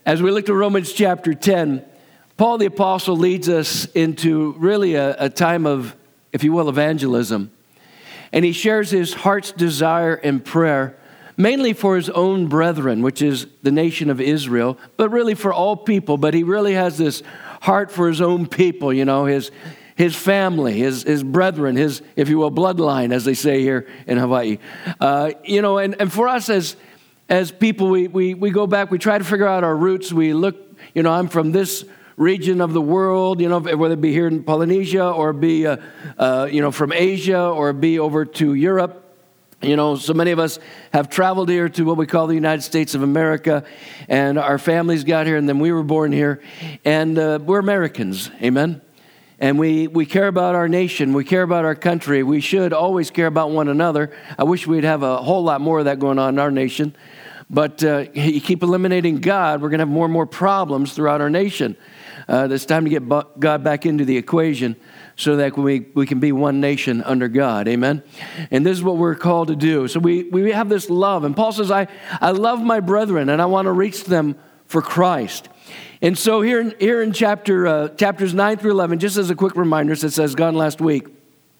As we look to Romans chapter 10, Paul the Apostle leads us into really a time of, if you will, evangelism. And he shares his heart's desire and prayer, mainly for his own brethren, which is the nation of Israel, but really for all people. But he really has this heart for his own people, his family, his brethren, his, if you will, bloodline, as they say here in Hawaii. And for us as people, we go back, we try to figure out our roots. We look, I'm from this region of the world, whether it be here in Polynesia or be, from Asia or be over to Europe. So many of us have traveled here to what we call the United States of America, and our families got here, and then we were born here, and we're Americans, amen? And we care about our nation. We care about our country. We should always care about one another. I wish we'd have a whole lot more of that going on in our nation. But you keep eliminating God, we're going to have more and more problems throughout our nation. It's time to get God back into the equation so that we can be one nation under God. Amen? And this is what we're called to do. So we have this love. And Paul says, I love my brethren, and I want to reach them for Christ. And so here in chapters 9 through 11, just as a quick reminder, since I was gone last week,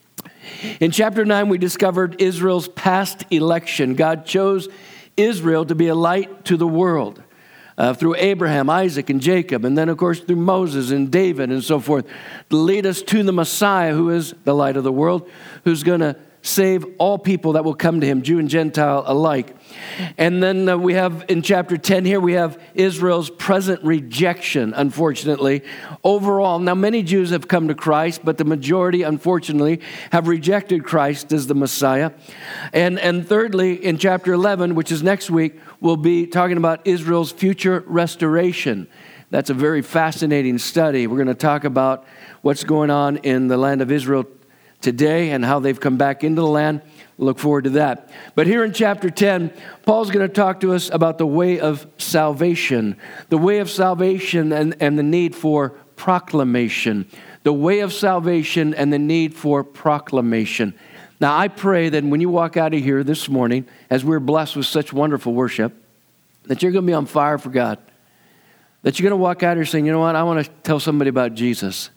in chapter 9, we discovered Israel's past election. God chose Israel to be a light to the world through Abraham, Isaac, and Jacob, and then, of course, through Moses and David and so forth, to lead us to the Messiah, who is the light of the world, who's going to save all people that will come to him, Jew and Gentile alike. And then we have in chapter 10 here, we have Israel's present rejection, unfortunately. Overall, now many Jews have come to Christ, but the majority, unfortunately, have rejected Christ as the Messiah. And thirdly, in chapter 11, which is next week, we'll be talking about Israel's future restoration. That's a very fascinating study. We're going to talk about what's going on in the land of Israel today and how they've come back into the land. Look forward to that. But here in chapter 10, Paul's going to talk to us about the way of salvation. The way of salvation and the need for proclamation. The way of salvation and the need for proclamation. Now, I pray that when you walk out of here this morning, as we're blessed with such wonderful worship, that you're going to be on fire for God. That you're going to walk out here saying, you know what, I want to tell somebody about Jesus.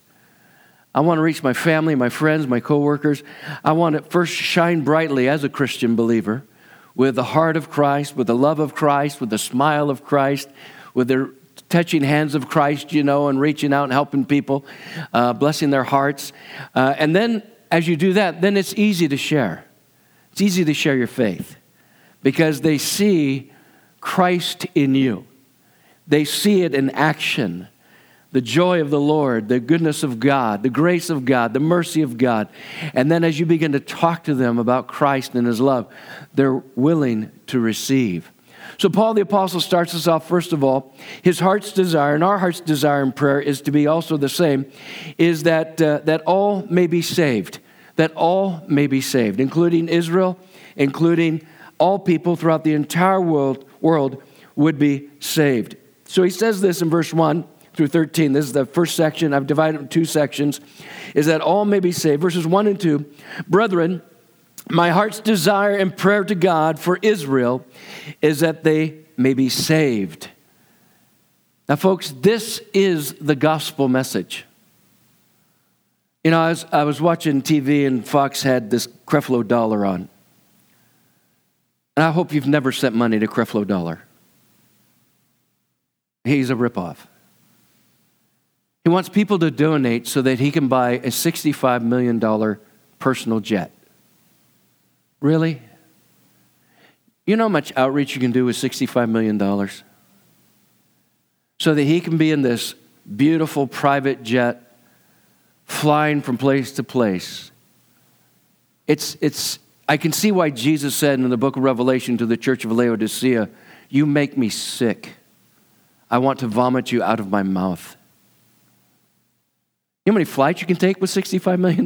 I want to reach my family, my friends, my coworkers. I want to first shine brightly as a Christian believer with the heart of Christ, with the love of Christ, with the smile of Christ, with the touching hands of Christ, and reaching out and helping people, blessing their hearts. And then as you do that, then it's easy to share. It's easy to share your faith because they see Christ in you. They see it in action. The joy of the Lord, the goodness of God, the grace of God, the mercy of God. And then as you begin to talk to them about Christ and his love, they're willing to receive. So Paul the Apostle starts us off, first of all, his heart's desire, and our heart's desire in prayer is to be also the same, is that all may be saved. That all may be saved, including Israel, including all people throughout the entire world would be saved. So he says this in verse 1 through 13. This is the first section. I've divided it into two sections. Is that all may be saved. Verses 1 and 2. Brethren, my heart's desire and prayer to God for Israel is that they may be saved. Now, folks, this is the gospel message. I was watching TV and Fox had this Creflo Dollar on. And I hope you've never sent money to Creflo Dollar. He's a ripoff. He wants people to donate so that he can buy a $65 million personal jet. Really? You know how much outreach you can do with $65 million? So that he can be in this beautiful private jet flying from place to place. I can see why Jesus said in the book of Revelation to the church of Laodicea, you make me sick. I want to vomit you out of my mouth. You know how many flights you can take with $65 million?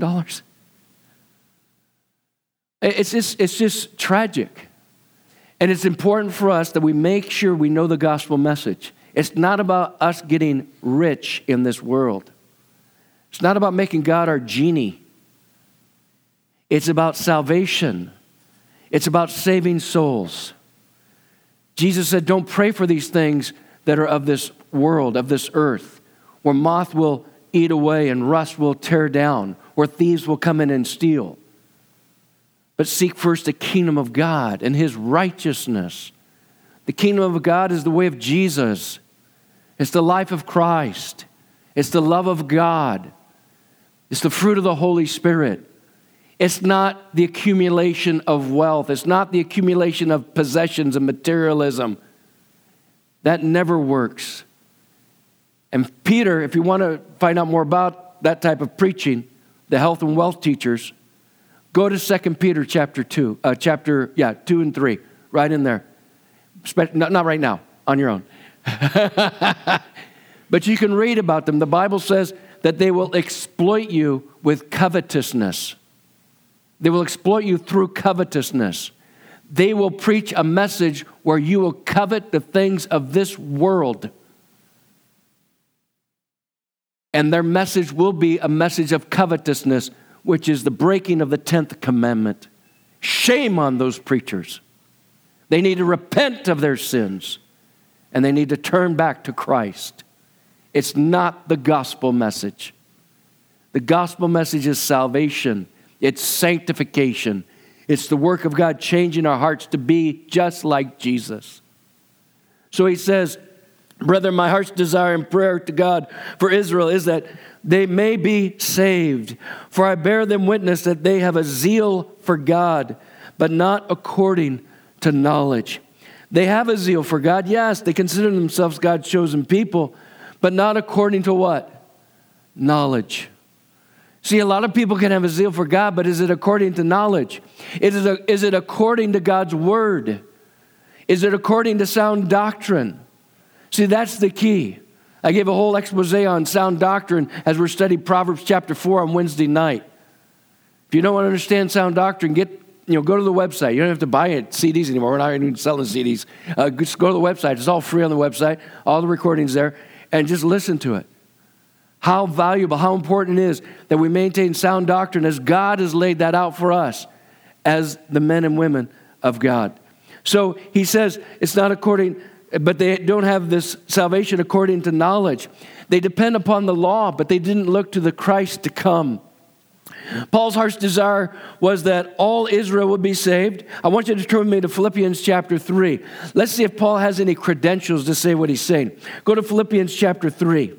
It's just tragic. And it's important for us that we make sure we know the gospel message. It's not about us getting rich in this world. It's not about making God our genie. It's about salvation. It's about saving souls. Jesus said, don't pray for these things that are of this world, of this earth, where moth will eat away and rust will tear down, where thieves will come in and steal. But seek first the kingdom of God and his righteousness. The kingdom of God is the way of Jesus. It's the life of Christ. It's the love of God. It's the fruit of the Holy Spirit. It's not the accumulation of wealth. It's not the accumulation of possessions and materialism. That never works. And Peter, if you want to find out more about that type of preaching, the health and wealth teachers, go to 2 Peter chapter 2 and 3, right in there. Not right now, on your own. But you can read about them. The Bible says that they will exploit you with covetousness. They will exploit you through covetousness. They will preach a message where you will covet the things of this world. And their message will be a message of covetousness, which is the breaking of the 10th commandment. Shame on those preachers. They need to repent of their sins, and they need to turn back to Christ. It's not the gospel message. The gospel message is salvation. It's sanctification. It's the work of God changing our hearts to be just like Jesus. So he says, brethren, my heart's desire and prayer to God for Israel is that they may be saved. For I bear them witness that they have a zeal for God, but not according to knowledge. They have a zeal for God. Yes, they consider themselves God's chosen people, but not according to what? Knowledge. See, a lot of people can have a zeal for God, but is it according to knowledge? Is it according to God's word? Is it according to sound doctrine? See, that's the key. I gave a whole expose on sound doctrine as we're studying Proverbs chapter 4 on Wednesday night. If you don't want to understand sound doctrine, go to the website. You don't have to buy CDs anymore. We're not even selling CDs. Just go to the website. It's all free on the website. All the recordings there. And just listen to it. How valuable, how important it is that we maintain sound doctrine as God has laid that out for us as the men and women of God. So he says it's not according, but they don't have this salvation according to knowledge. They depend upon the law, but they didn't look to the Christ to come. Paul's heart's desire was that all Israel would be saved. I want you to turn with me to Philippians chapter 3. Let's see if Paul has any credentials to say what he's saying. Go to Philippians chapter 3.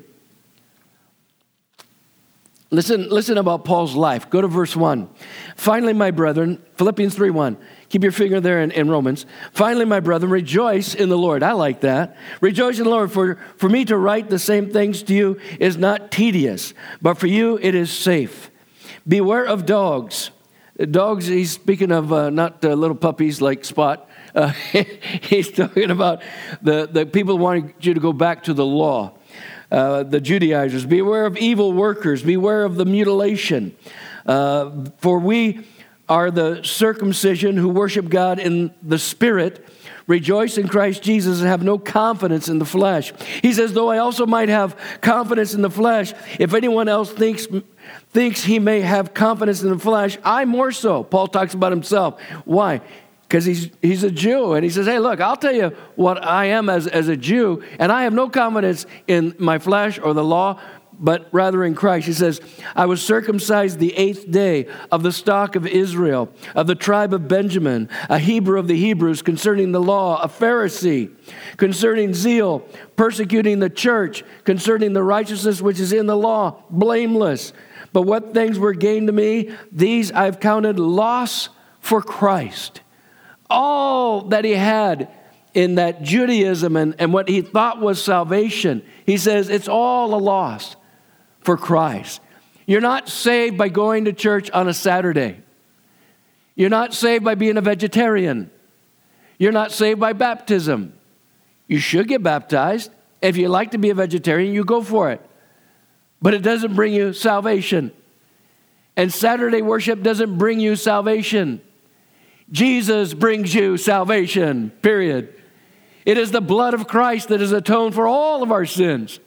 Listen about Paul's life. Go to verse 1. Finally, my brethren, Philippians 3:1. Keep your finger there in Romans. Finally, my brethren, rejoice in the Lord. I like that. Rejoice in the Lord. For me to write the same things to you is not tedious, but for you it is safe. Beware of dogs. Dogs, he's speaking of not little puppies like Spot. He's talking about the people wanting you to go back to the law. The Judaizers. Beware of evil workers. Beware of the mutilation. For we are the circumcision who worship God in the Spirit, rejoice in Christ Jesus, and have no confidence in the flesh. He says, though I also might have confidence in the flesh, if anyone else thinks he may have confidence in the flesh, I more so. Paul talks about himself. Why? Because he's a Jew, and he says, hey, look, I'll tell you what I am as a Jew, and I have no confidence in my flesh or the law, but rather in Christ. He says, I was circumcised the 8th day of the stock of Israel, of the tribe of Benjamin, a Hebrew of the Hebrews, concerning the law, a Pharisee, concerning zeal, persecuting the church, concerning the righteousness which is in the law, blameless. But what things were gained to me, these I've counted loss for Christ. All that he had in that Judaism and what he thought was salvation, he says it's all a loss for Christ. You're not saved by going to church on a Saturday. You're not saved by being a vegetarian. You're not saved by baptism. You should get baptized. If you like to be a vegetarian, you go for it. But it doesn't bring you salvation. And Saturday worship doesn't bring you salvation. Jesus brings you salvation, period. It is the blood of Christ that has atoned for all of our sins.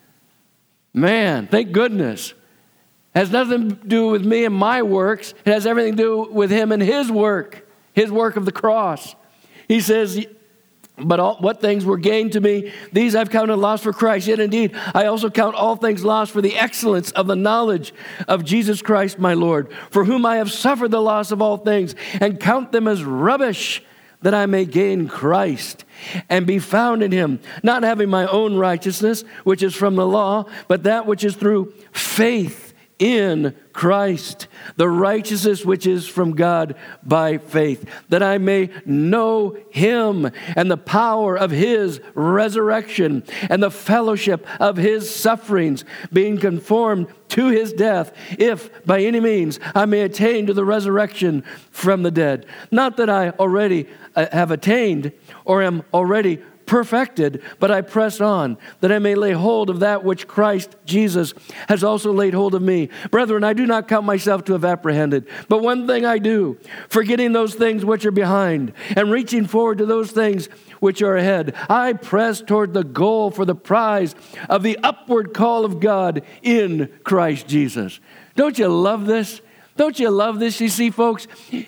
Man, thank goodness. It has nothing to do with me and my works. It has everything to do with him and his work of the cross. He says, But what things were gained to me, these I've counted loss for Christ. Yet indeed, I also count all things lost for the excellence of the knowledge of Jesus Christ my Lord, for whom I have suffered the loss of all things, and count them as rubbish, that I may gain Christ and be found in him, not having my own righteousness, which is from the law, but that which is through faith in Christ, the righteousness which is from God by faith, that I may know him and the power of his resurrection and the fellowship of his sufferings, being conformed to his death, if by any means I may attain to the resurrection from the dead. Not that I already have attained or am already perfected, but I press on, that I may lay hold of that which Christ Jesus has also laid hold of me. Brethren, I do not count myself to have apprehended, but one thing I do, forgetting those things which are behind, and reaching forward to those things which are ahead, I press toward the goal for the prize of the upward call of God in Christ Jesus. Don't you love this? Don't you love this? You see, folks,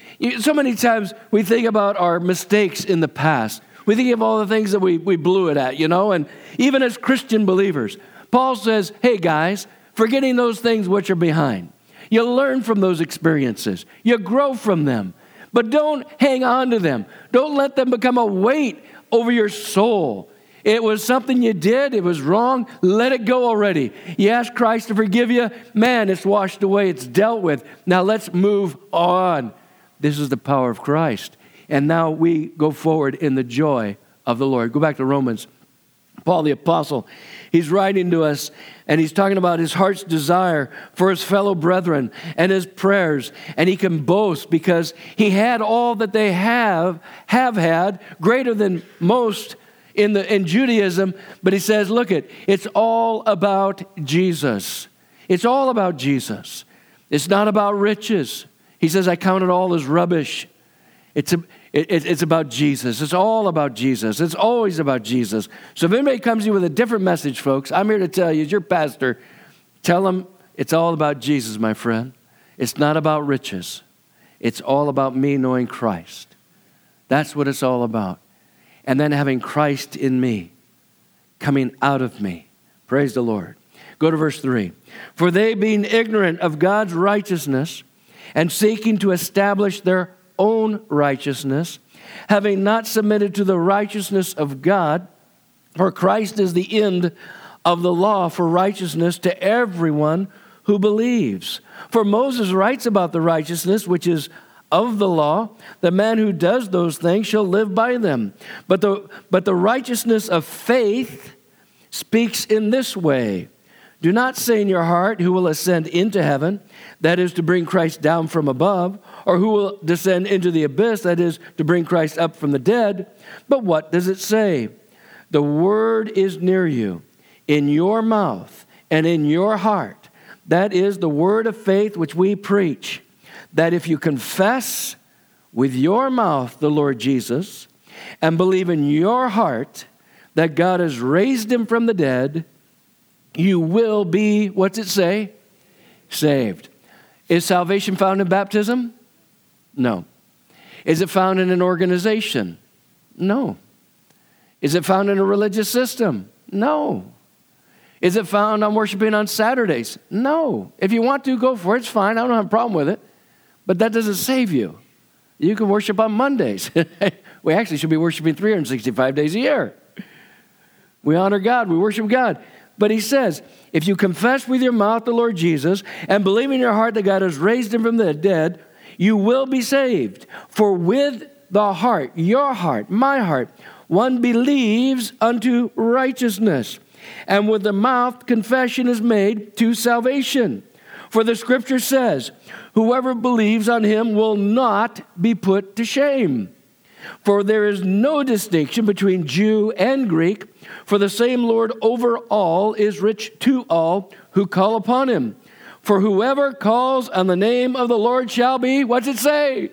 so many times we think about our mistakes in the past. We think of all the things that we blew it at, and even as Christian believers, Paul says, hey guys, forgetting those things which are behind. You learn from those experiences. You grow from them, but don't hang on to them. Don't let them become a weight over your soul. It was something you did. It was wrong. Let it go already. You ask Christ to forgive you. Man, it's washed away. It's dealt with. Now let's move on. This is the power of Christ. And now we go forward in the joy of the Lord. Go back to Romans. Paul the Apostle, he's writing to us, and he's talking about his heart's desire for his fellow brethren and his prayers. And he can boast because he had all that they have had, greater than most in Judaism. But he says, look, it's all about Jesus. It's all about Jesus. It's not about riches. He says, I count it all as rubbish. It's about Jesus. It's all about Jesus. It's always about Jesus. So if anybody comes to you with a different message, folks, I'm here to tell you, as your pastor, tell them it's all about Jesus, my friend. It's not about riches. It's all about me knowing Christ. That's what it's all about. And then having Christ in me, coming out of me. Praise the Lord. Go to verse 3. For they, being ignorant of God's righteousness and seeking to establish their own righteousness, having not submitted to the righteousness of God, for Christ is the end of the law for righteousness to everyone who believes. For Moses writes about the righteousness which is of the law, the man who does those things shall live by them. But the righteousness of faith speaks in this way. Do not say in your heart, who will ascend into heaven, that is to bring Christ down from above, or who will descend into the abyss, that is to bring Christ up from the dead. But what does it say? The word is near you, in your mouth and in your heart. That is the word of faith which we preach, that if you confess with your mouth the Lord Jesus and believe in your heart that God has raised him from the dead, you will be, what's it say? Saved. Is salvation found in baptism? No. Is it found in an organization? No. Is it found in a religious system? No. Is it found on worshiping on Saturdays? No. If you want to, go for it. It's fine. I don't have a problem with it. But that doesn't save you. You can worship on Mondays. We actually should be worshiping 365 days a year. We honor God. We worship God. But he says, if you confess with your mouth the Lord Jesus and believe in your heart that God has raised him from the dead, you will be saved. For with the heart, your heart, my heart, one believes unto righteousness, and with the mouth confession is made to salvation. For the scripture says, whoever believes on him will not be put to shame. For there is no distinction between Jew and Greek, for the same Lord over all is rich to all who call upon him. For whoever calls on the name of the Lord shall be, what's it say?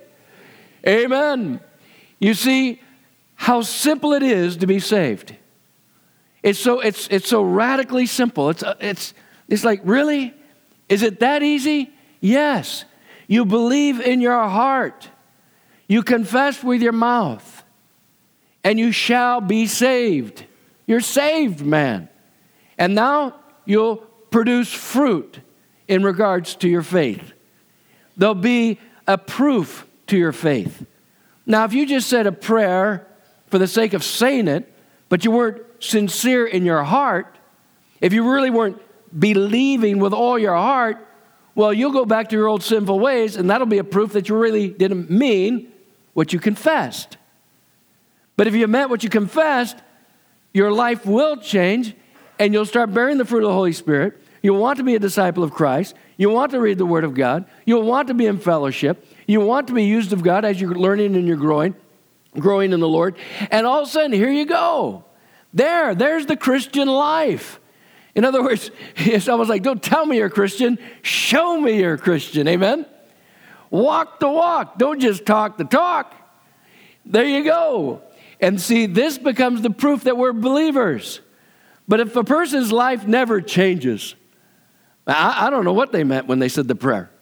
Amen. You see how simple it is to be saved. It's so radically simple. It's like, really? Is it that easy? Yes. You believe in your heart. You confess with your mouth. and you shall be saved. You're saved, man. And now you'll produce fruit in regards to your faith. There'll be a proof to your faith. Now, if you just said a prayer for the sake of saying it, but you weren't sincere in your heart, if you really weren't believing with all your heart, well, you'll go back to your old sinful ways, and that'll be a proof that you really didn't mean what you confessed. But if you meant what you confessed, your life will change, and you'll start bearing the fruit of the Holy Spirit. You'll want to be a disciple of Christ. You'll want to read the Word of God. You'll want to be in fellowship. You want to be used of God as you're learning and you're growing in the Lord. And all of a sudden, here you go. There's the Christian life. In other words, it's almost like, don't tell me you're a Christian. Show me you're a Christian. Amen? Walk the walk. Don't just talk the talk. There you go. And see, this becomes the proof that we're believers. But if a person's life never changes, I don't know what they meant when they said the prayer.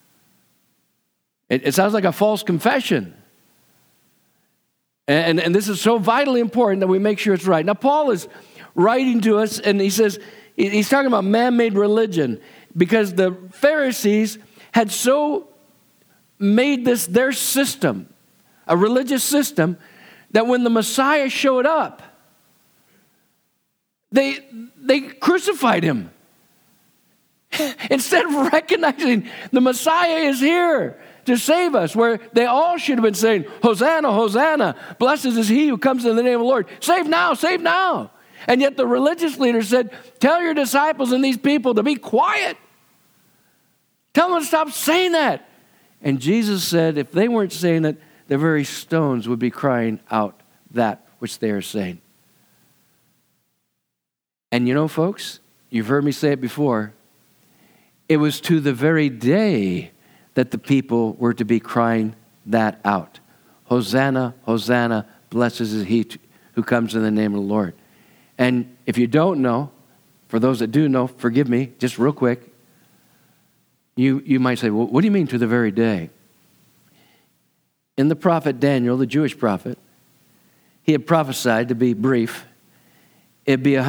It sounds like a false confession. And this is so vitally important that we make sure it's right. Now, Paul is writing to us, and he says, he's talking about man-made religion, because the Pharisees had so made this their system, a religious system, that when the Messiah showed up, they crucified him. Instead of recognizing the Messiah is here to save us, where they all should have been saying, Hosanna, Hosanna, blessed is he who comes in the name of the Lord. Save now, save now. And yet the religious leaders said, tell your disciples and these people to be quiet. Tell them to stop saying that. And Jesus said, if they weren't saying it, the very stones would be crying out that which they are saying. And you know, folks, you've heard me say it before, it was to the very day that the people were to be crying that out. Hosanna, Hosanna, blessed is he who comes in the name of the Lord. And if you don't know, for those that do know, forgive me, just real quick, you might say, well, what do you mean to the very day? In the prophet Daniel, the Jewish prophet, he had prophesied, to be brief, it'd be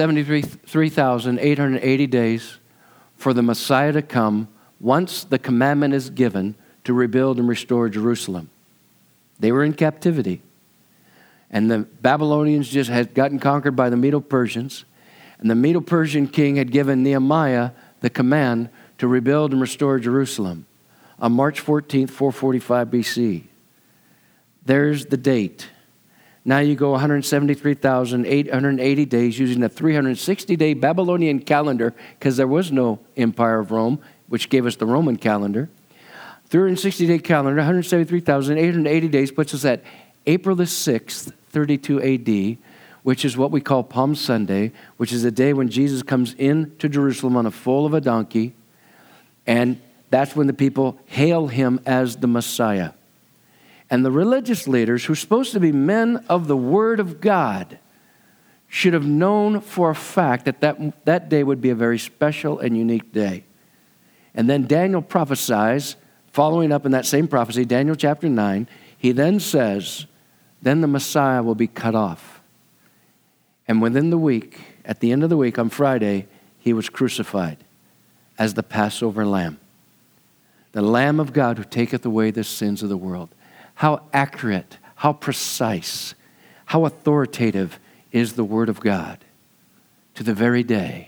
173,880 days for the Messiah to come once the commandment is given to rebuild and restore Jerusalem. They were in captivity. And the Babylonians just had gotten conquered by the Medo-Persians. And the Medo-Persian king had given Nehemiah the command to rebuild and restore Jerusalem on March 14th, 445 BC. There's the date. Now you go 173,880 days using a 360-day Babylonian calendar, because there was no Empire of Rome, which gave us the Roman calendar. 360-day calendar, 173,880 days puts us at April the 6th, 32 AD, which is what we call Palm Sunday, which is the day when Jesus comes into Jerusalem on a foal of a donkey, and that's when the people hail him as the Messiah. And the religious leaders, who are supposed to be men of the Word of God, should have known for a fact that that day would be a very special and unique day. And then Daniel prophesies, following up in that same prophecy, Daniel chapter 9, he then says, then the Messiah will be cut off. And within the week, at the end of the week, on Friday, he was crucified as the Passover lamb. The Lamb of God who taketh away the sins of the world. How accurate, how precise, how authoritative is the Word of God to the very day,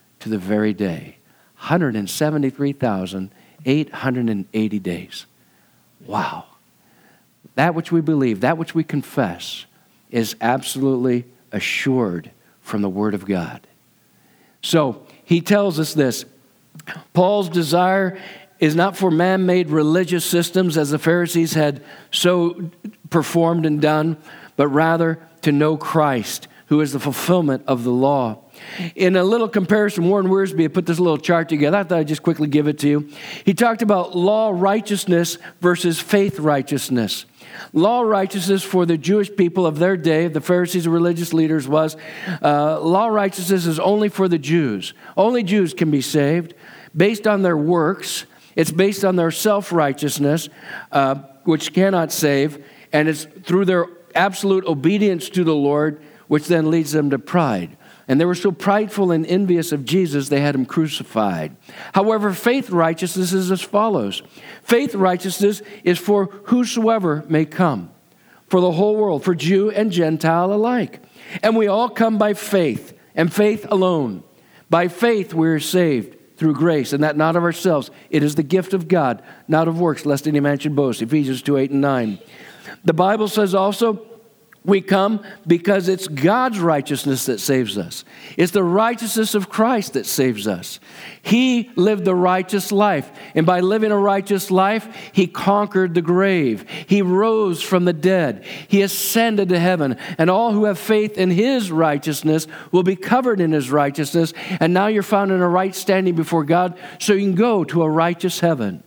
173,880 days. Wow. That which we believe, that which we confess is absolutely assured from the Word of God. So he tells us this. Paul's desire is not for man-made religious systems as the Pharisees had so performed and done, but rather to know Christ, who is the fulfillment of the law. In a little comparison, Warren Wiersbe had put this little chart together. I thought I'd just quickly give it to you. He talked about law righteousness versus faith righteousness. Law righteousness for the Jewish people of their day, the Pharisees and religious leaders, was law righteousness is only for the Jews. Only Jews can be saved based on their works. It's based on their self-righteousness, which cannot save, and it's through their absolute obedience to the Lord, which then leads them to pride. And they were so prideful and envious of Jesus, they had him crucified. However, faith righteousness is as follows. Faith righteousness is for whosoever may come, for the whole world, for Jew and Gentile alike. And we all come by faith, and faith alone. By faith we are saved through grace, and that not of ourselves. It is the gift of God, not of works, lest any man should boast. Ephesians 2:8-9. The Bible says also, we come because it's God's righteousness that saves us. It's the righteousness of Christ that saves us. He lived the righteous life. And by living a righteous life, he conquered the grave. He rose from the dead. He ascended to heaven. And all who have faith in his righteousness will be covered in his righteousness. And now you're found in a right standing before God, so you can go to a righteous heaven.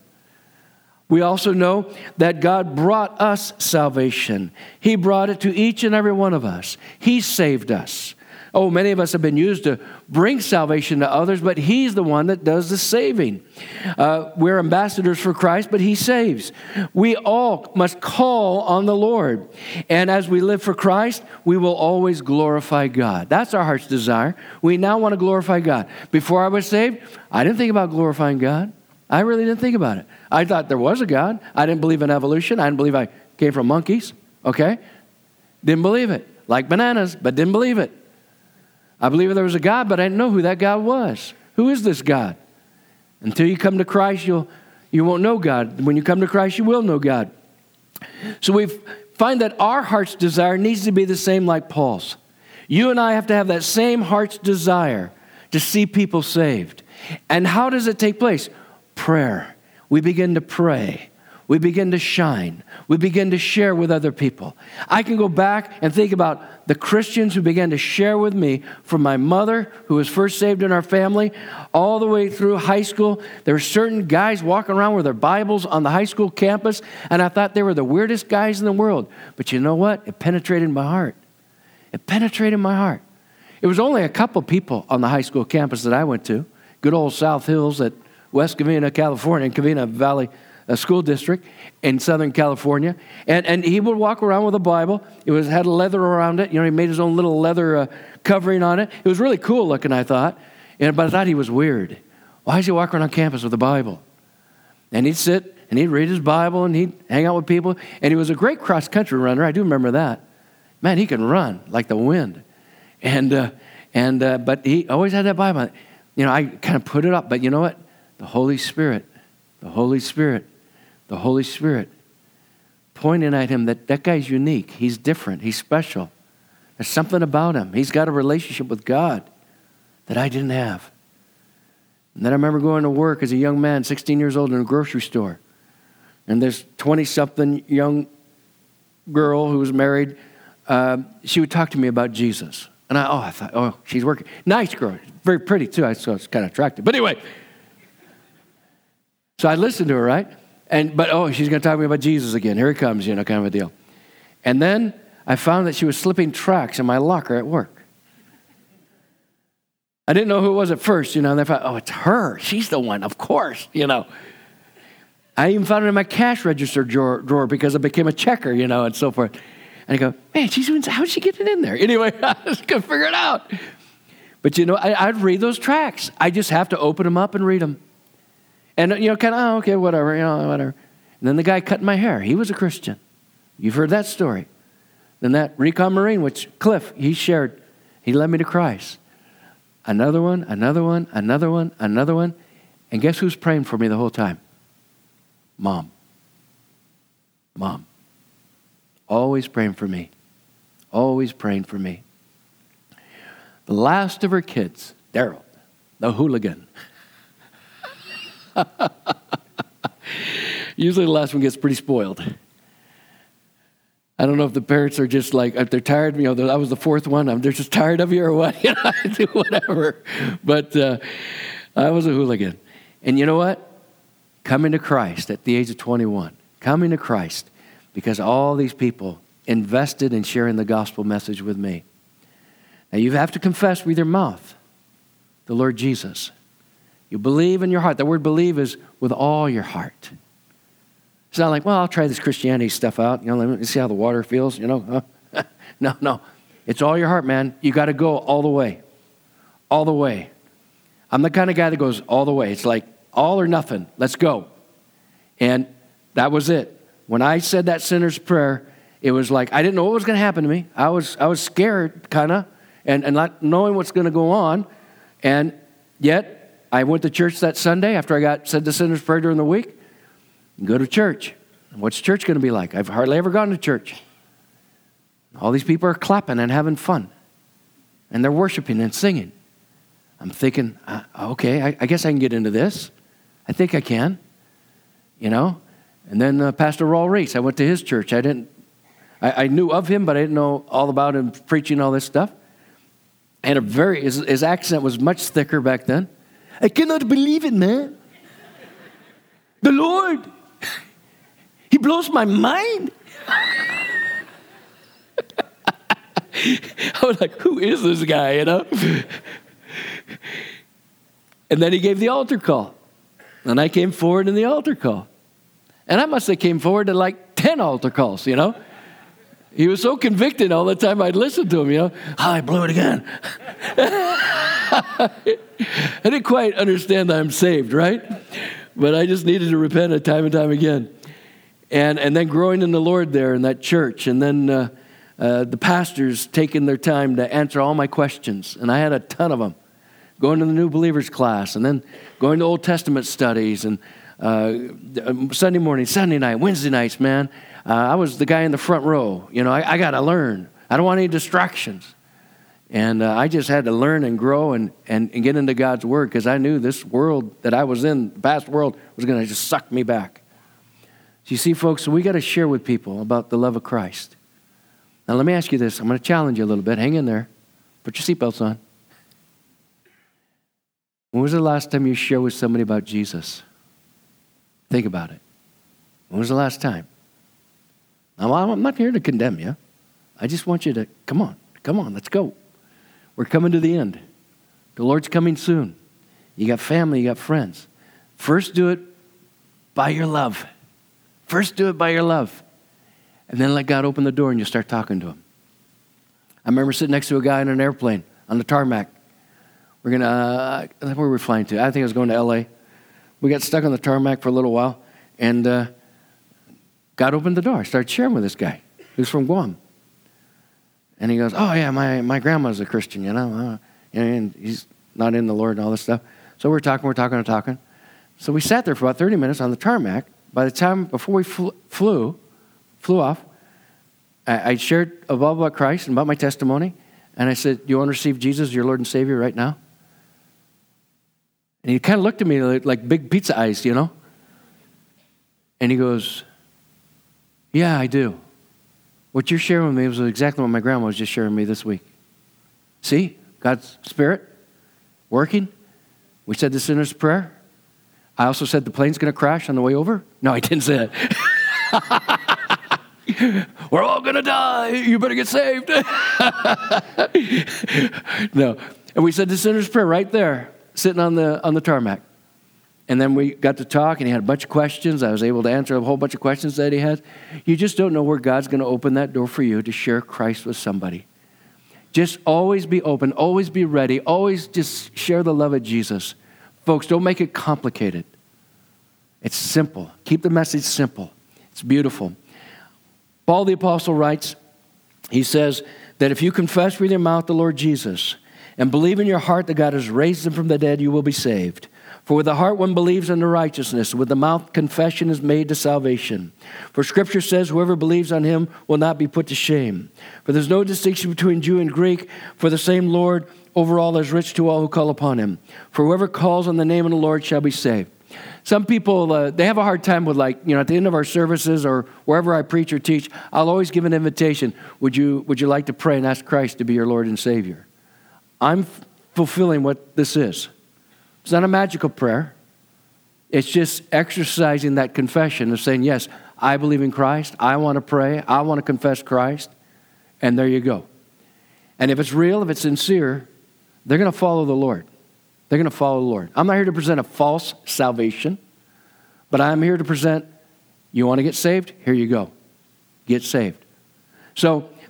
We also know that God brought us salvation. He brought it to each and every one of us. He saved us. Oh, many of us have been used to bring salvation to others, but he's the one that does the saving. We're ambassadors for Christ, but he saves. We all must call on the Lord. And as we live for Christ, we will always glorify God. That's our heart's desire. We now want to glorify God. Before I was saved, I didn't think about glorifying God. I really didn't think about it. I thought there was a God. I didn't believe in evolution. I didn't believe I came from monkeys. Okay? Didn't believe it. Like bananas, but didn't believe it. I believe there was a God, but I didn't know who that God was. Who is this God? Until you come to Christ, you won't know God. When you come to Christ, you will know God. So we find that our heart's desire needs to be the same like Paul's. You and I have to have that same heart's desire to see people saved. And how does it take place? Prayer. We begin to pray. We begin to shine. We begin to share with other people. I can go back and think about the Christians who began to share with me, from my mother, who was first saved in our family, all the way through high school. There were certain guys walking around with their Bibles on the high school campus, and I thought they were the weirdest guys in the world. But you know what? It penetrated my heart. It penetrated my heart. It was only a couple people on the high school campus that I went to. Good old South Hills at West Covina, California, Covina Valley School District in Southern California. And he would walk around with a Bible. It had leather around it. You know, he made his own little leather covering on it. It was really cool looking, I thought. But I thought he was weird. Why is he walking around campus with a Bible? And he'd sit and he'd read his Bible and he'd hang out with people. And he was a great cross-country runner. I do remember that. Man, he can run like the wind. But he always had that Bible. You know, I kind of put it up. But you know what? The Holy Spirit pointing at him that guy's unique. He's different. He's special. There's something about him. He's got a relationship with God that I didn't have. And then I remember going to work as a young man, 16 years old, in a grocery store. And this 20-something young girl who was married, she would talk to me about Jesus. And I thought, she's working. Nice girl. Very pretty, too. So it's kind of attractive. But anyway. So I listened to her, right? But she's going to talk to me about Jesus again. Here he comes, kind of a deal. And then I found that she was slipping tracts in my locker at work. I didn't know who it was at first, and I thought, it's her. She's the one, of course, I even found it in my cash register drawer because I became a checker, and so forth. And I go, man, how'd she get it in there? Anyway, I was going to figure it out. But, I'd read those tracts. I just have to open them up and read them. And, okay, whatever, whatever. And then the guy cutting my hair, he was a Christian. You've heard that story. Then that Recon Marine, which Cliff, he shared, he led me to Christ. Another one. And guess who's praying for me the whole time? Mom. Always praying for me. Always praying for me. The last of her kids, Daryl, the hooligan. Usually the last one gets pretty spoiled. I don't know if the parents are just like, if they're tired, I was the fourth one, they're just tired of you or what, I do whatever. But I was a hooligan. And you know what? Coming to Christ at the age of 21, coming to Christ because all these people invested in sharing the gospel message with me. Now you have to confess with your mouth the Lord Jesus. You believe in your heart. The word believe is with all your heart. It's not like, I'll try this Christianity stuff out. Let me see how the water feels. No. It's all your heart, man. You got to go all the way. All the way. I'm the kind of guy that goes all the way. It's like all or nothing. Let's go. And that was it. When I said that sinner's prayer, it was like I didn't know what was going to happen to me. I was scared, kind of, and not knowing what's going to go on. And yet, I went to church that Sunday after I said the sinner's prayer during the week. Go to church. What's church going to be like? I've hardly ever gone to church. All these people are clapping and having fun. And they're worshiping and singing. I'm thinking, okay, I guess I can get into this. I think I can, And then Pastor Raul Reese, I went to his church. I knew of him, but I didn't know all about him preaching all this stuff. And his accent was much thicker back then. I cannot believe it, man. The Lord, He blows my mind. I was like, who is this guy, And then he gave the altar call. And I came forward in the altar call. And I must have came forward to like 10 altar calls, He was so convicted all the time I'd listen to him, I blew it again. I didn't quite understand that I'm saved, right? But I just needed to repent time and time again. And then growing in the Lord there in that church. And then the pastors taking their time to answer all my questions. And I had a ton of them. Going to the New Believers class. And then going to Old Testament studies. And Sunday morning, Sunday night, Wednesday nights, man. I was the guy in the front row. I got to learn. I don't want any distractions. And I just had to learn and grow and get into God's Word because I knew this world that I was in, the past world, was going to just suck me back. So you see, folks, we got to share with people about the love of Christ. Now, let me ask you this. I'm going to challenge you a little bit. Hang in there. Put your seatbelts on. When was the last time you shared with somebody about Jesus? Think about it. When was the last time? Now, I'm not here to condemn you. I just want you to, come on, let's go. We're coming to the end. The Lord's coming soon. You got family, you got friends. First do it by your love. First do it by your love. And then let God open the door and you start talking to Him. I remember sitting next to a guy in an airplane on the tarmac. Where were we flying to? I think I was going to L.A. We got stuck on the tarmac for a little while. And God opened the door. I started sharing with this guy. He was from Guam. And he goes, oh, yeah, my grandma's a Christian, and he's not in the Lord and all this stuff. So we're talking. So we sat there for about 30 minutes on the tarmac. By the time, before we flew off, I shared about Christ and about my testimony. And I said, you want to receive Jesus as your Lord and Savior right now? And he kind of looked at me like big pizza eyes, And he goes, yeah, I do. What you're sharing with me was exactly what my grandma was just sharing with me this week. See? God's Spirit working. We said the sinner's prayer. I also said the plane's going to crash on the way over. No, I didn't say that. We're all going to die. You better get saved. No. And we said the sinner's prayer right there, sitting on the tarmac. And then we got to talk, and he had a bunch of questions. I was able to answer a whole bunch of questions that he had. You just don't know where God's going to open that door for you to share Christ with somebody. Just always be open, always be ready, always just share the love of Jesus. Folks, don't make it complicated. It's simple. Keep the message simple. It's beautiful. Paul the Apostle writes, he says that if you confess with your mouth the Lord Jesus and believe in your heart that God has raised him from the dead, you will be saved. For with the heart one believes unto righteousness, with the mouth confession is made to salvation. For Scripture says, whoever believes on him will not be put to shame. For there's no distinction between Jew and Greek, for the same Lord over all is rich to all who call upon him. For whoever calls on the name of the Lord shall be saved. Some people, they have a hard time with at the end of our services or wherever I preach or teach, I'll always give an invitation. Would you like to pray and ask Christ to be your Lord and Savior? I'm fulfilling what this is. It's not a magical prayer. It's just exercising that confession of saying, yes, I believe in Christ. I want to pray. I want to confess Christ. And there you go. And if it's real, if it's sincere, they're going to follow the Lord. They're going to follow the Lord. I'm not here to present a false salvation, but I'm here to present, you want to get saved? Here you go. Get saved. So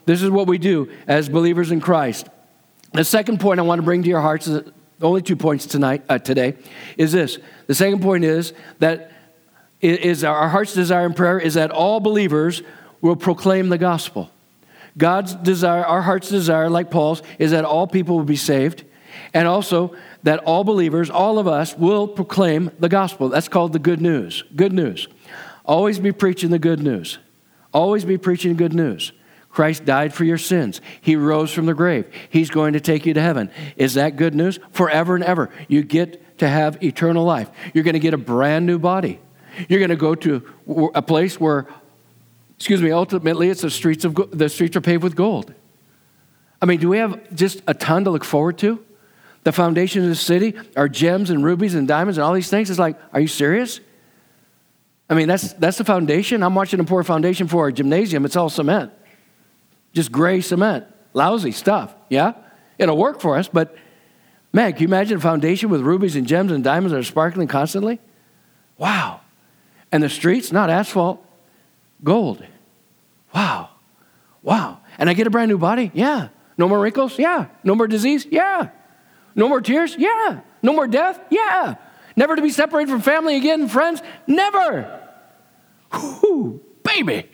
this is what we do as believers in Christ. The second point I want to bring to your hearts, is only 2 points today, is this. The second point is that our heart's desire in prayer is that all believers will proclaim the gospel. God's desire, our heart's desire, like Paul's, is that all people will be saved, and also that all believers, all of us, will proclaim the gospel. That's called the good news. Good news. Always be preaching the good news. Always be preaching good news. Christ died for your sins. He rose from the grave. He's going to take you to heaven. Is that good news? Forever and ever. You get to have eternal life. You're going to get a brand new body. You're going to go to a place where, ultimately it's the streets are paved with gold. I mean, do we have just a ton to look forward to? The foundation of the city are gems and rubies and diamonds and all these things. It's like, are you serious? I mean, that's the foundation. I'm watching them pour a foundation for a gymnasium. It's all cement. Just gray cement. Lousy stuff, yeah? It'll work for us, but man, can you imagine a foundation with rubies and gems and diamonds that are sparkling constantly? Wow. And the streets, not asphalt, gold. Wow. Wow. And I get a brand new body? Yeah. No more wrinkles? Yeah. No more disease? Yeah. No more tears? Yeah. No more death? Yeah. Never to be separated from family again, friends? Never. Whew, baby.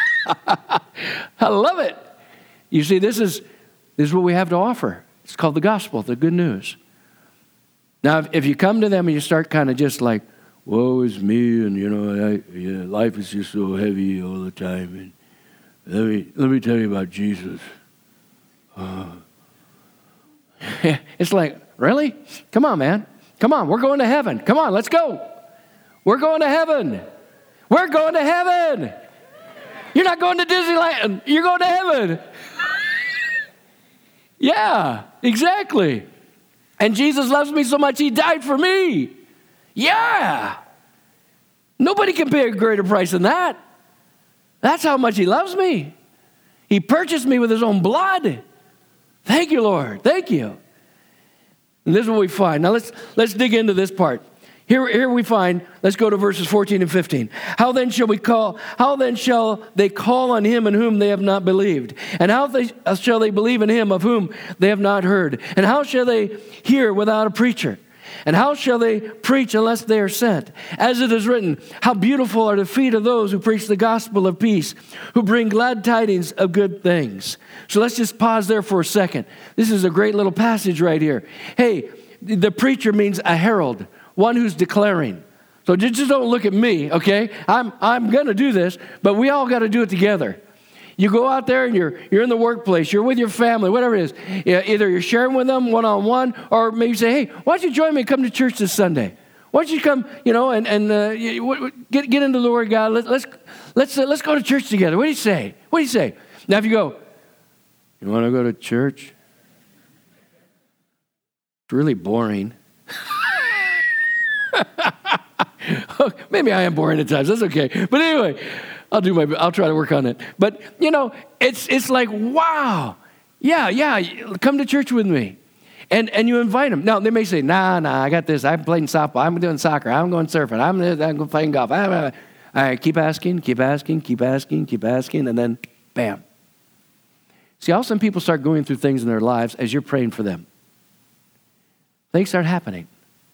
I love it. You see, this is what we have to offer. It's called the gospel, the good news. Now, if you come to them and you start kind of just like, woe is me, and life is just so heavy all the time, and let me tell you about Jesus. It's like, really? Come on, man. Come on, we're going to heaven. Come on, let's go. We're going to heaven. We're going to heaven. You're not going to Disneyland. You're going to heaven. Yeah, exactly. And Jesus loves me so much, he died for me. Yeah. Nobody can pay a greater price than that. That's how much he loves me. He purchased me with his own blood. Thank you, Lord. Thank you. And this is what we find. Now let's dig into this part. Here we find, let's go to verses 14 and 15. How then shall they call on him in whom they have not believed? And how shall they believe in him of whom they have not heard? And how shall they hear without a preacher? And how shall they preach unless they are sent? As it is written, how beautiful are the feet of those who preach the gospel of peace, who bring glad tidings of good things. So let's just pause there for a second. This is a great little passage right here. Hey, the preacher means a herald, one who's declaring. So just don't look at me, okay? I'm going to do this, but we all got to do it together. You go out there and you're in the workplace, you're with your family, whatever it is. Either you're sharing with them one-on-one, or maybe you say, hey, why don't you join me and come to church this Sunday? Why don't you come, and get into the Word of God. Let's go to church together. What do you say? What do you say? Now if you go, you want to go to church? It's really boring. Maybe I am boring at times. That's okay. But anyway, I'll try to work on it. But it's like, wow, yeah, come to church with me, and you invite them. Now they may say, nah, I got this. I'm playing softball. I'm doing soccer. I'm going surfing. I'm playing golf. All right, keep asking, and then bam. See, all of a sudden people start going through things in their lives as you're praying for them. Things start happening.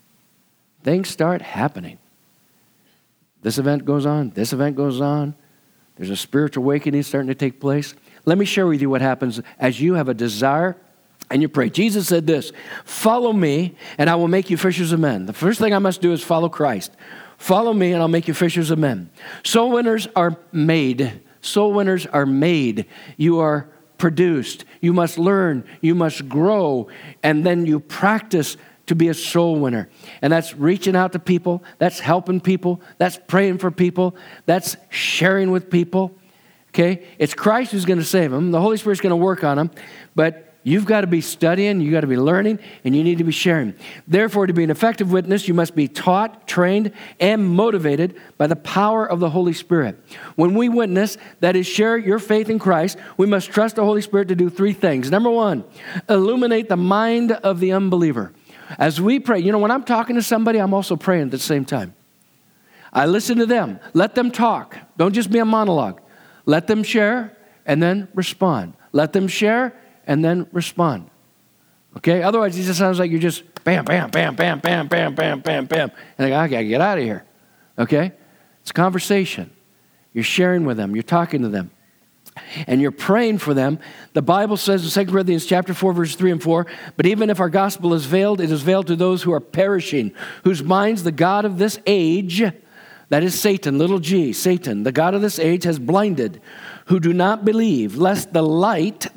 This event goes on. This event goes on. There's a spiritual awakening starting to take place. Let me share with you what happens as you have a desire and you pray. Jesus said this, follow me and I will make you fishers of men. The first thing I must do is follow Christ. Follow me and I'll make you fishers of men. Soul winners are made. Soul winners are made. You are produced. You must learn. You must grow. And then you practice to be a soul winner. And that's reaching out to people. That's helping people. That's praying for people. That's sharing with people. Okay? It's Christ who's going to save them. The Holy Spirit's going to work on them. But you've got to be studying. You've got to be learning. And you need to be sharing. Therefore, to be an effective witness, you must be taught, trained, and motivated by the power of the Holy Spirit. When we witness, that is, share your faith in Christ, we must trust the Holy Spirit to do three things. Number one, illuminate the mind of the unbeliever. As we pray, when I'm talking to somebody, I'm also praying at the same time. I listen to them. Let them talk. Don't just be a monologue. Let them share and then respond. Let them share and then respond. Okay? Otherwise, it just sounds like you're just bam, bam, bam, bam, bam, bam, bam, bam, bam. And I got to get out of here. Okay? It's a conversation. You're sharing with them. You're talking to them. And you're praying for them. The Bible says in 2 Corinthians chapter 4, verses 3 and 4, but even if our gospel is veiled, it is veiled to those who are perishing, whose minds the God of this age, that is Satan, little g, Satan, the God of this age has blinded, who do not believe, lest the light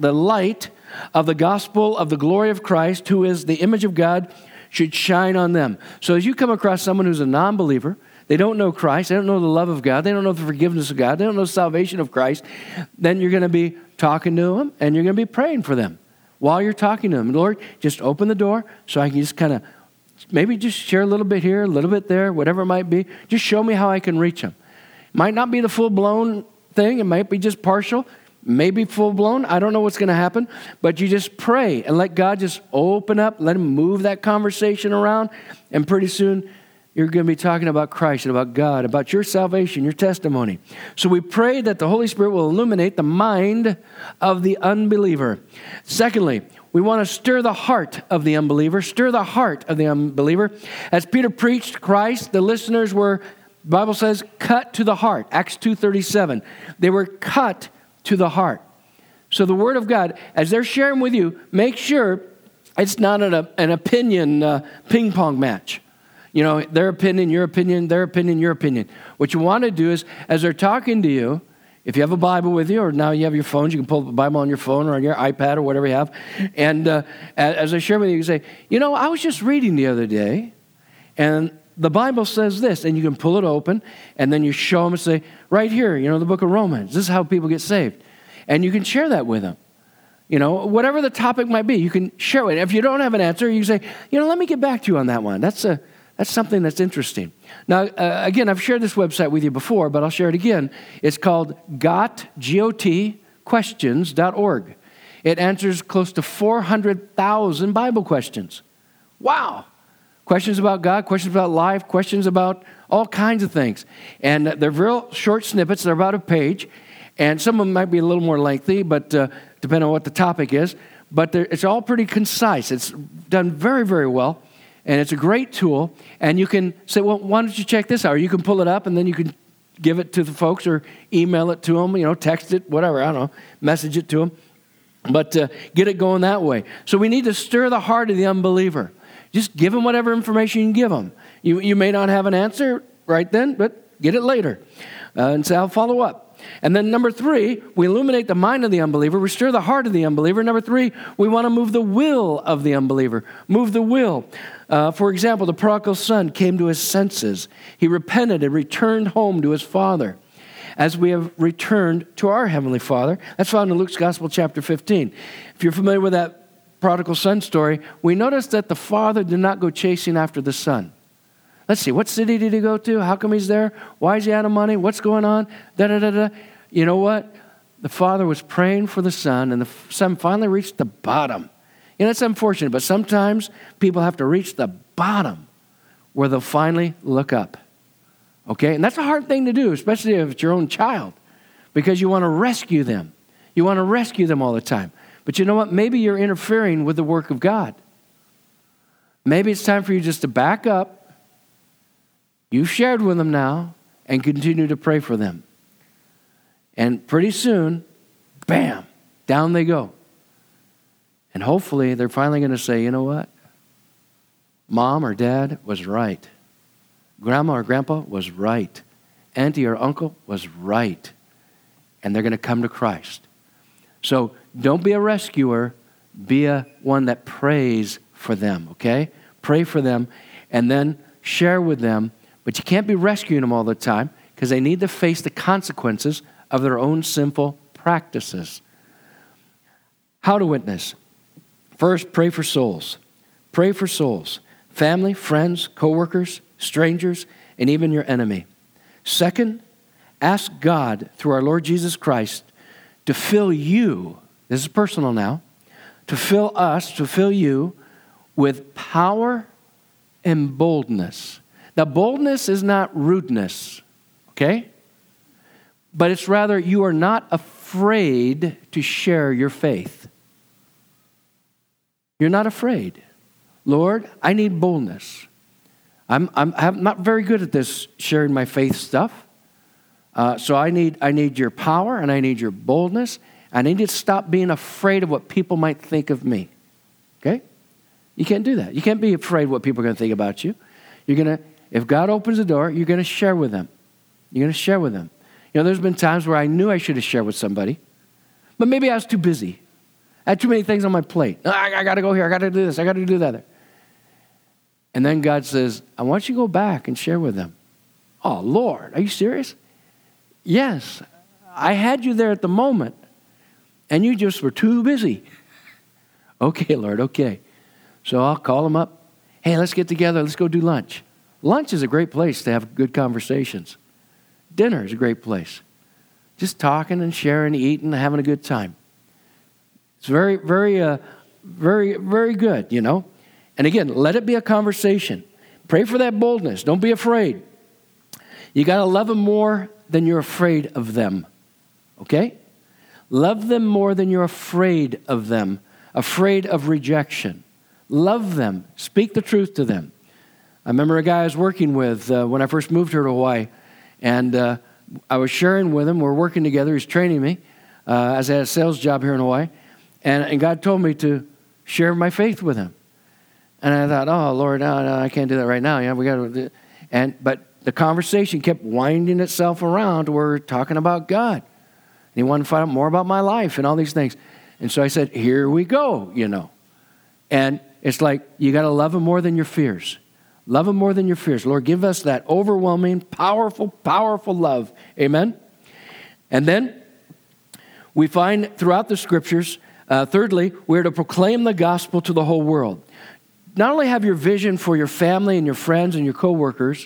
of the gospel of the glory of Christ, who is the image of God, should shine on them. So as you come across someone who's a non-believer, they don't know Christ, they don't know the love of God, they don't know the forgiveness of God, they don't know the salvation of Christ, then you're going to be talking to them and you're going to be praying for them while you're talking to them. Lord, just open the door so I can just kind of maybe just share a little bit here, a little bit there, whatever it might be. Just show me how I can reach them. It might not be the full-blown thing. It might be just partial, maybe full-blown. I don't know what's going to happen. But you just pray and let God just open up, let him move that conversation around, and pretty soon you're going to be talking about Christ and about God, about your salvation, your testimony. So we pray that the Holy Spirit will illuminate the mind of the unbeliever. Secondly, we want to stir the heart of the unbeliever. Stir the heart of the unbeliever. As Peter preached Christ, the listeners were, the Bible says, cut to the heart. Acts 2:37. They were cut to the heart. So the Word of God, as they're sharing with you, make sure it's not an opinion ping pong match. You know, their opinion, your opinion, their opinion, your opinion. What you want to do is, as they're talking to you, if you have a Bible with you, or now you have your phones, you can pull up the Bible on your phone or on your iPad or whatever you have. And as I share with you, you say, you know, I was just reading the other day, and the Bible says this, and you can pull it open, and then you show them and say, right here, you know, the book of Romans, this is how people get saved. And you can share that with them. You know, whatever the topic might be, you can share it. If you don't have an answer, you can say, you know, let me get back to you on that one. That's something that's interesting. Now, again, I've shared this website with you before, but I'll share it again. It's called gotquestions.org. It answers close to 400,000 Bible questions. Wow! Questions about God, questions about life, questions about all kinds of things. And they're real short snippets. They're about a page. And some of them might be a little more lengthy, but depending on what the topic is. But it's all pretty concise. It's done very, very well. And it's a great tool, and you can say, well, why don't you check this out? Or you can pull it up, and then you can give it to the folks or email it to them, you know, text it, whatever, I don't know, message it to them. But get it going that way. So we need to stir the heart of the unbeliever. Just give them whatever information you can give them. You may not have an answer right then, but get it later. And say, I'll follow up. And then number 3, we illuminate the mind of the unbeliever. We stir the heart of the unbeliever. Number 3, we want to move the will of the unbeliever. Move the will. For example, the prodigal son came to his senses. He repented and returned home to his father, as we have returned to our heavenly Father. That's found in Luke's Gospel, chapter 15. If you're familiar with that prodigal son story, we notice that the father did not go chasing after the son. Let's see, what city did he go to? How come he's there? Why is he out of money? What's going on? Da-da-da-da. You know what? The father was praying for the son, and the son finally reached the bottom. You know, it's unfortunate, but sometimes people have to reach the bottom where they'll finally look up. Okay? And that's a hard thing to do, especially if it's your own child, because you want to rescue them. You want to rescue them all the time. But you know what? Maybe you're interfering with the work of God. Maybe it's time for you just to back up. You've shared with them now, and continue to pray for them. And pretty soon, bam, down they go. And hopefully they're finally going to say, you know what? Mom or dad was right. Grandma or grandpa was right. Auntie or uncle was right. And they're going to come to Christ. So don't be a rescuer. Be a one that prays for them, okay? Pray for them and then share with them. But you can't be rescuing them all the time because they need to face the consequences of their own sinful practices. How to witness. First, pray for souls. Pray for souls. Family, friends, coworkers, strangers, and even your enemy. Second, ask God through our Lord Jesus Christ to fill you, this is personal now, to fill us, to fill you with power and boldness. Now, boldness is not rudeness, okay? But it's rather you are not afraid afraid to share your faith. You're not afraid. Lord, I need boldness. I'm not very good at this sharing my faith stuff. So I need your power and I need your boldness. I need to stop being afraid of what people might think of me. Okay? You can't do that. You can't be afraid what people are going to think about you. If God opens the door, you're going to share with them. You're going to share with them. There's been times where I knew I should have shared with somebody, but maybe I was too busy. I had too many things on my plate. I got to go here. I got to do this. I got to do that. And then God says, I want you to go back and share with them. Oh, Lord, are you serious? Yes. I had you there at the moment, and you just were too busy. Okay, Lord, okay. So I'll call them up. Hey, let's get together. Let's go do lunch. Lunch is a great place to have good conversations. Dinner is a great place. Just talking and sharing, eating, having a good time. It's very, very, very good, And again, let it be a conversation. Pray for that boldness. Don't be afraid. You got to love them more than you're afraid of them. Okay? Love them more than you're afraid of them. Afraid of rejection. Love them. Speak the truth to them. I remember a guy I was working with when I first moved here to Hawaii. And I was sharing with him. We're working together. He's training me as I had a sales job here in Hawaii. And God told me to share my faith with him. And I thought, oh, Lord, no, I can't do that right now. We got to do it. But the conversation kept winding itself around to where we're talking about God. And he wanted to find out more about my life and all these things. And so I said, here we go, And it's like, you got to love him more than your fears. Love him more than your fears. Lord, give us that overwhelming, powerful, powerful love. Amen? And then we find throughout the scriptures, thirdly, we're to proclaim the gospel to the whole world. Not only have your vision for your family and your friends and your coworkers,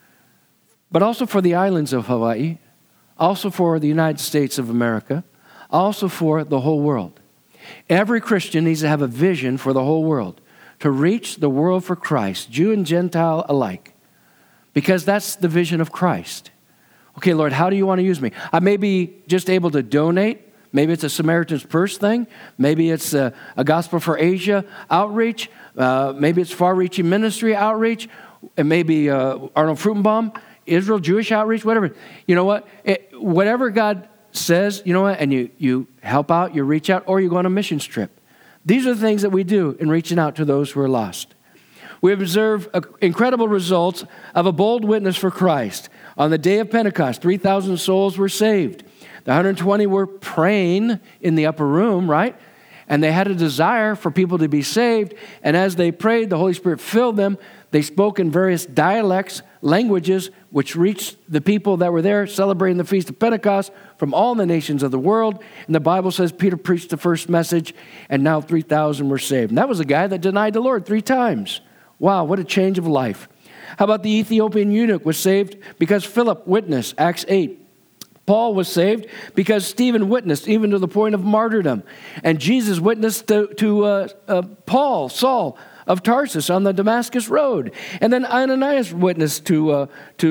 but also for the islands of Hawaii, also for the United States of America, also for the whole world. Every Christian needs to have a vision for the whole world, to reach the world for Christ, Jew and Gentile alike, because that's the vision of Christ. Okay, Lord, how do you want to use me? I may be just able to donate. Maybe it's a Samaritan's Purse thing. Maybe it's a Gospel for Asia outreach. Maybe it's far-reaching ministry outreach. It may be Arnold Fruchtenbaum, Israel Jewish outreach, whatever. You know what? Whatever God says, you know what? And you help out, you reach out, or you go on a missions trip. These are the things that we do in reaching out to those who are lost. We observe incredible results of a bold witness for Christ. On the day of Pentecost, 3,000 souls were saved. The 120 were praying in the upper room, right? And they had a desire for people to be saved. And as they prayed, the Holy Spirit filled them. They spoke in various dialects, languages, which reached the people that were there celebrating the Feast of Pentecost from all the nations of the world. And the Bible says Peter preached the first message, and now 3,000 were saved. And that was a guy that denied the Lord 3 times. Wow, what a change of life. How about the Ethiopian eunuch was saved because Philip witnessed, Acts 8. Paul was saved because Stephen witnessed, even to the point of martyrdom. And Jesus witnessed to Paul, Saul of Tarsus on the Damascus road. And then Ananias witnessed to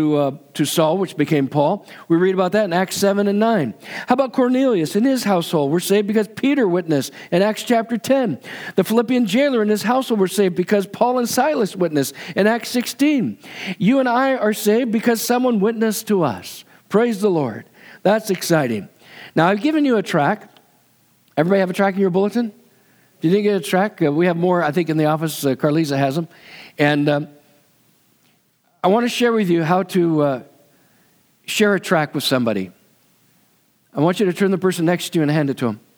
Saul, which became Paul. We read about that in Acts 7 and 9. How about Cornelius and his household were saved because Peter witnessed in Acts chapter 10. The Philippian jailer and his household were saved because Paul and Silas witnessed in Acts 16. You and I are saved because someone witnessed to us. Praise the Lord. That's exciting. Now, I've given you a track. Everybody have a track in your bulletin? If you didn't get a track, we have more, I think, in the office. Carlisa has them. And I want to share with you how to share a track with somebody. I want you to turn the person next to you and hand it to them.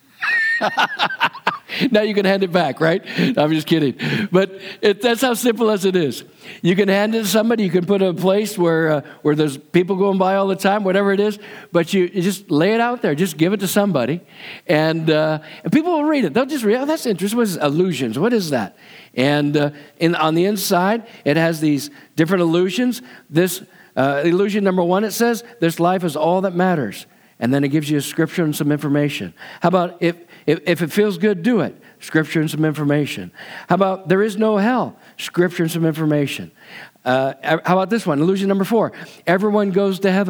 Now you can hand it back, right? I'm just kidding. But that's how simple as it is. You can hand it to somebody. You can put it in a place where there's people going by all the time, whatever it is. But you just lay it out there. Just give it to somebody. And people will read it. They'll just read, oh, that's interesting. What is illusions? What is that? And on the inside, it has these different illusions. This illusion number 1, it says, this life is all that matters. And then it gives you a scripture and some information. How about if it feels good, do it. Scripture and some information. How about there is no hell? Scripture and some information. How about this one? Illusion number 4. Everyone goes to heaven.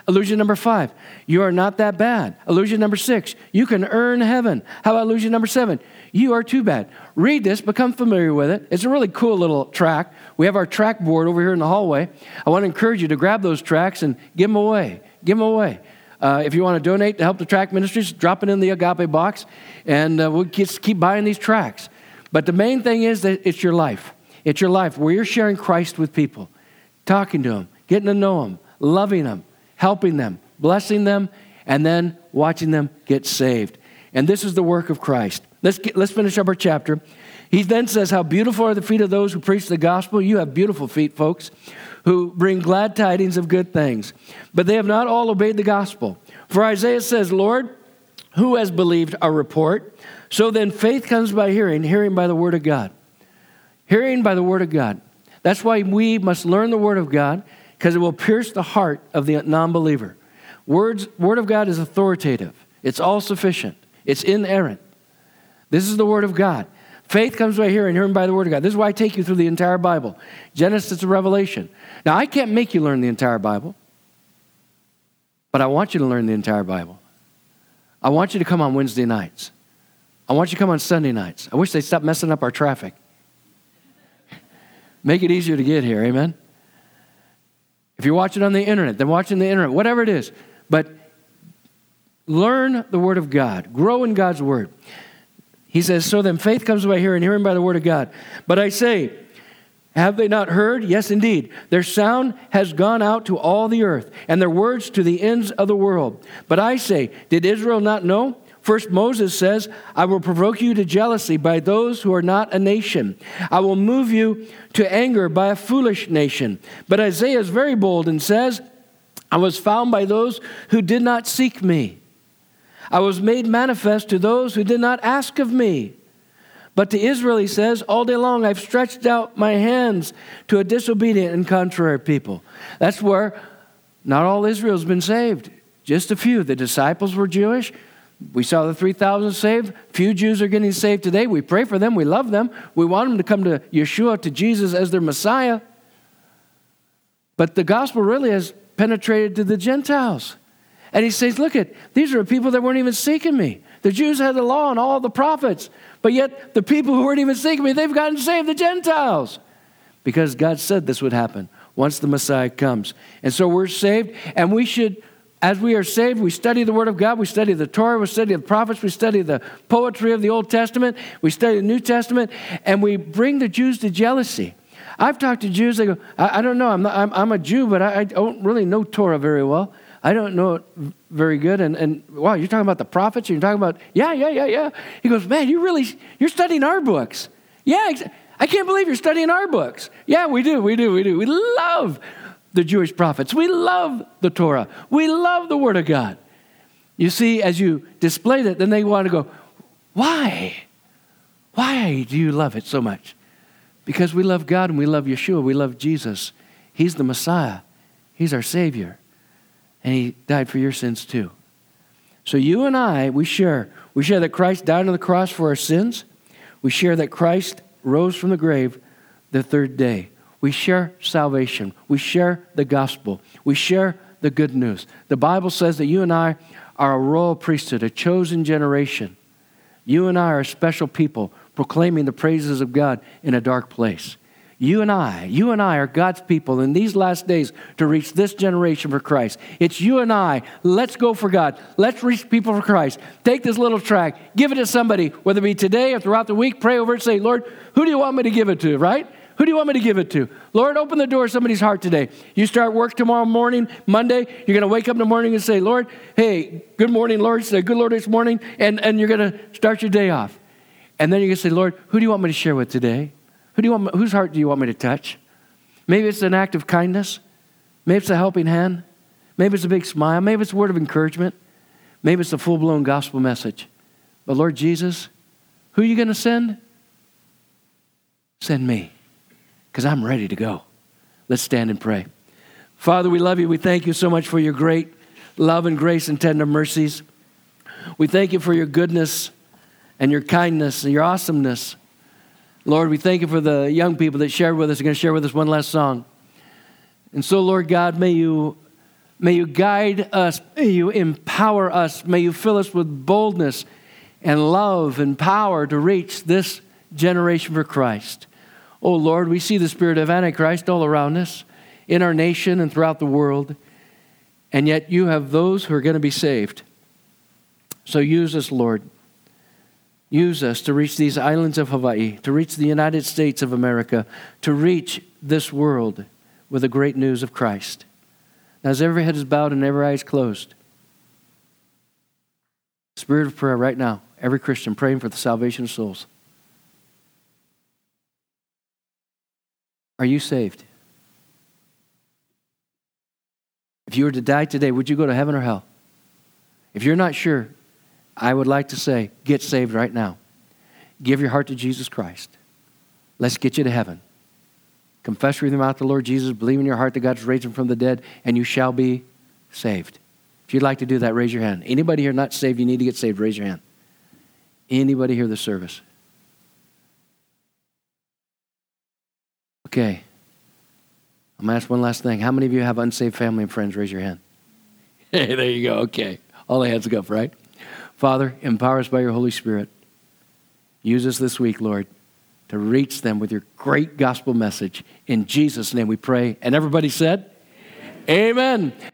Illusion number 5, you are not that bad. Illusion number 6, you can earn heaven. How about illusion number 7? You are too bad. Read this, become familiar with it. It's a really cool little track. We have our track board over here in the hallway. I want to encourage you to grab those tracks and give them away. Give them away. If you want to donate to help the track ministries, drop it in the Agape box, and we'll just keep buying these tracks. But the main thing is that it's your life. It's your life where you're sharing Christ with people, talking to them, getting to know them, loving them, helping them, blessing them, and then watching them get saved. And this is the work of Christ. Let's finish up our chapter. He then says, how beautiful are the feet of those who preach the gospel. You have beautiful feet, folks, who bring glad tidings of good things. But they have not all obeyed the gospel. For Isaiah says, Lord, who has believed our report? So then faith comes by hearing, hearing by the word of God. Hearing by the word of God. That's why we must learn the word of God, because it will pierce the heart of the non-believer. Word of God is authoritative. It's all sufficient. It's inerrant. This is the word of God. Faith comes by hearing, hearing by the word of God. This is why I take you through the entire Bible, Genesis to Revelation. Now, I can't make you learn the entire Bible, but I want you to learn the entire Bible. I want you to come on Wednesday nights. I want you to come on Sunday nights. I wish they'd stop messing up our traffic. Make it easier to get here, amen? If you're watching on the internet, then watch on the internet, whatever it is. But learn the word of God. Grow in God's word. He says, so then faith comes by hearing, hearing by the word of God. But I say, have they not heard? Yes, indeed. Their sound has gone out to all the earth, and their words to the ends of the world. But I say, did Israel not know? First, Moses says, I will provoke you to jealousy by those who are not a nation. I will move you to anger by a foolish nation. But Isaiah is very bold and says, I was found by those who did not seek me. I was made manifest to those who did not ask of me. But to Israel, he says, all day long I've stretched out my hands to a disobedient and contrary people. That's where not all Israel's been saved. Just a few. The disciples were Jewish. We saw the 3,000 saved. Few Jews are getting saved today. We pray for them. We love them. We want them to come to Yeshua, to Jesus as their Messiah. But the gospel really has penetrated to the Gentiles. And he says, look, these are people that weren't even seeking me. The Jews had the law and all the prophets. But yet the people who weren't even seeking me, they've gotten saved, the Gentiles. Because God said this would happen once the Messiah comes. And so we're saved, and we should, as we are saved, we study the Word of God, we study the Torah, we study the prophets, we study the poetry of the Old Testament, we study the New Testament, and we bring the Jews to jealousy. I've talked to Jews, they go, I don't know, I'm a Jew, but I don't really know Torah very well. I don't know it very good. And wow, you're talking about the prophets? You're talking about, yeah. He goes, man, you're studying our books. Yeah, I can't believe you're studying our books. Yeah, we do. We love the Jewish prophets. We love the Torah. We love the Word of God. You see, as you display that, then they want to go, why? Why do you love it so much? Because we love God and we love Yeshua. We love Jesus. He's the Messiah. He's our Savior. And He died for your sins too. So you and I, we share that Christ died on the cross for our sins. We share that Christ rose from the grave the third day. We share salvation. We share the gospel. We share the good news. The Bible says that you and I are a royal priesthood, a chosen generation. You and I are a special people proclaiming the praises of God in a dark place. You and I are God's people in these last days to reach this generation for Christ. It's you and I. Let's go for God. Let's reach people for Christ. Take this little tract, give it to somebody, whether it be today or throughout the week. Pray over it, say, Lord, who do you want me to give it to, right? Who do you want me to give it to? Lord, open the door of somebody's heart today. You start work tomorrow morning, Monday. You're going to wake up in the morning and say, Lord, hey, good morning, Lord. Say, good Lord, this morning. And you're going to start your day off. And then you're going to say, Lord, who do you want me to share with today? Whose heart do you want me to touch? Maybe it's an act of kindness. Maybe it's a helping hand. Maybe it's a big smile. Maybe it's a word of encouragement. Maybe it's a full-blown gospel message. But Lord Jesus, who are you going to send? Send me, because I'm ready to go. Let's stand and pray. Father, we love you. We thank you so much for your great love and grace and tender mercies. We thank you for your goodness and your kindness and your awesomeness. Lord, we thank you for the young people that shared with us. Are going to share with us one last song. And so, Lord God, may you May you guide us. May you empower us. May you fill us with boldness and love and power to reach this generation for Christ. Oh Lord, we see the spirit of Antichrist all around us, in our nation and throughout the world. And yet you have those who are going to be saved. So use us, Lord. Use us to reach these islands of Hawaii, to reach the United States of America, to reach this world with the great news of Christ. Now, as every head is bowed and every eye is closed, spirit of prayer right now, every Christian praying for the salvation of souls. Are you saved? If you were to die today, would you go to heaven or hell? If you're not sure, I would like to say, get saved right now. Give your heart to Jesus Christ. Let's get you to heaven. Confess with your mouth the Lord Jesus, believe in your heart that God's raised him from the dead, and you shall be saved. If you'd like to do that, raise your hand. Anybody here not saved, you need to get saved, raise your hand. Anybody here this service? Okay. I'm going to ask one last thing. How many of you have unsaved family and friends? Raise your hand. Hey, there you go. Okay. All the hands go up, right? Father, empower us by your Holy Spirit. Use us this week, Lord, to reach them with your great gospel message. In Jesus' name we pray. And everybody said, Amen. Amen.